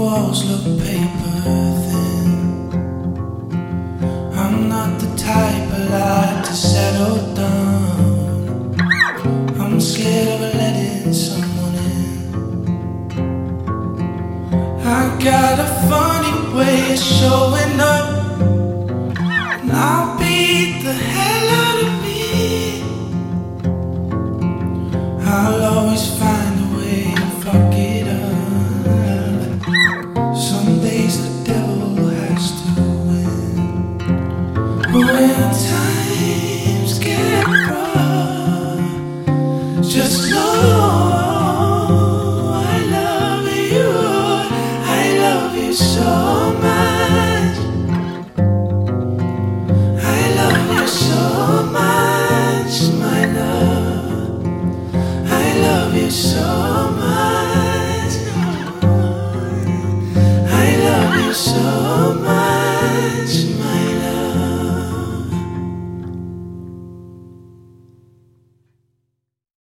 walls look paper thin. I'm not the type I like to settle down. I'm scared of letting someone in. I got a funny way of showing up, and I'll beat the hell out of me. I'll always find a way to fuck it up. Some days the devil has to win. But when times get rough, just know I love you. I love you so much. I love you so much, my love. I love you so